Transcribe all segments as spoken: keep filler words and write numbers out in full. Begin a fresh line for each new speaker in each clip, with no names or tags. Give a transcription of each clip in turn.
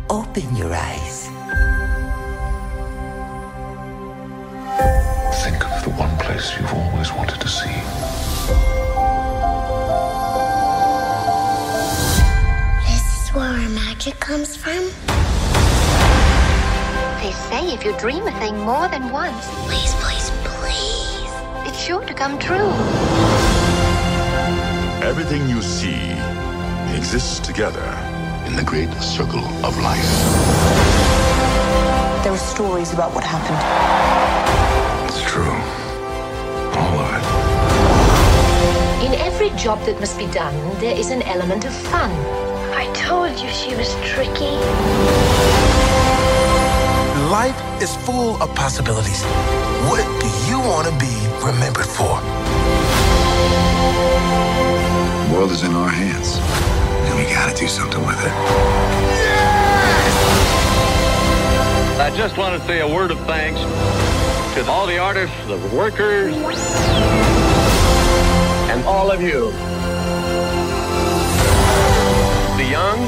Open your eyes.
Think of the one place you've always wanted to see.
This is where our magic comes from?
They say if you dream a thing more than once,
Please, please, please.
it's sure to come true.
Everything you see exists together
In the great circle of life.
There are stories about what happened.
It's true. All of it.
In every job that must be done, there is an element of fun.
I told you she was tricky.
Life is full of possibilities. What do you want to be remembered for?
The world is in our hands, and we gotta do something with it.
I just want to say a word of thanks to all the artists, the workers, and all of you. The young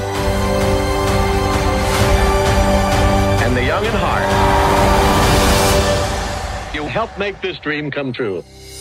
and the young at heart. You helped make this dream come true.